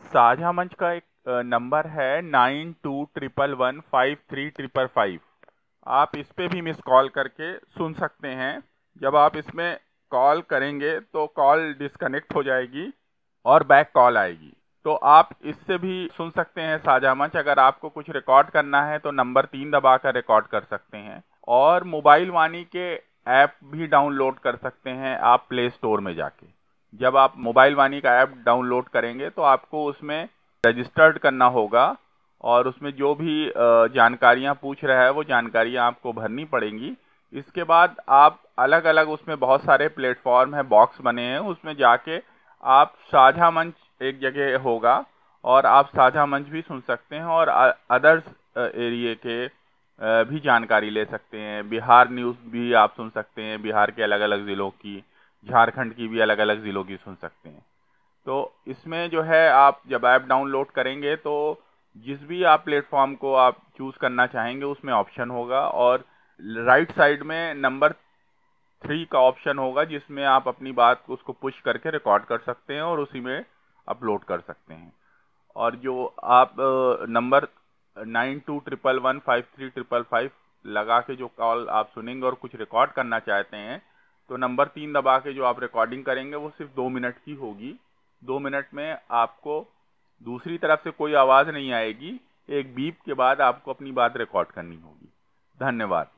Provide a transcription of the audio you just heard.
साझा मंच का एक नंबर है 9211153555। आप इस पे भी मिस कॉल करके सुन सकते हैं। जब आप इसमें कॉल करेंगे तो कॉल डिस्कनेक्ट हो जाएगी और बैक कॉल आएगी। तो आप इससे भी सुन सकते हैं साझा मंच। अगर आपको कुछ रिकॉर्ड करना है तो नंबर 3 दबाकर रिकॉर्ड कर सकते हैं। और मोबाइल वाणी के ऐप भी डाउनलोड कर सकते हैं आप प्ले स्टोर में जाके। जब आप मोबाइल वाणी का ऐप डाउनलोड करेंगे तो आपको उसमें रजिस्टर्ड करना होगा और उसमें जो भी जानकारियां पूछ रहा है वो जानकारियां आपको भरनी पड़ेंगी। इसके बाद आप अलग अलग उसमें बहुत सारे प्लेटफॉर्म है, बॉक्स बने हैं, उसमें जाके आप साझा मंच एक जगह होगा और आप साझा मंच भी सुन सकते हैं और अदर्स एरिया के भी जानकारी ले सकते हैं। बिहार न्यूज़ भी आप सुन सकते हैं, बिहार के अलग अलग ज़िलों की, झारखंड की भी अलग अलग ज़िलों की सुन सकते हैं। तो इसमें जो है आप जब ऐप डाउनलोड करेंगे तो जिस भी आप प्लेटफॉर्म को आप चूज़ करना चाहेंगे उसमें ऑप्शन होगा और राइट साइड में नंबर 3 का ऑप्शन होगा जिसमें आप अपनी बात को उसको पुश करके रिकॉर्ड कर सकते हैं और उसी में अपलोड कर सकते हैं। और जो आप नंबर 9211153555 लगा के जो कॉल आप सुनेंगे और कुछ रिकॉर्ड करना चाहते हैं तो नंबर 3 दबा के जो आप रिकॉर्डिंग करेंगे वो सिर्फ 2 मिनट की होगी। 2 मिनट में आपको दूसरी तरफ से कोई आवाज़ नहीं आएगी। एक बीप के बाद आपको अपनी बात रिकॉर्ड करनी होगी। धन्यवाद।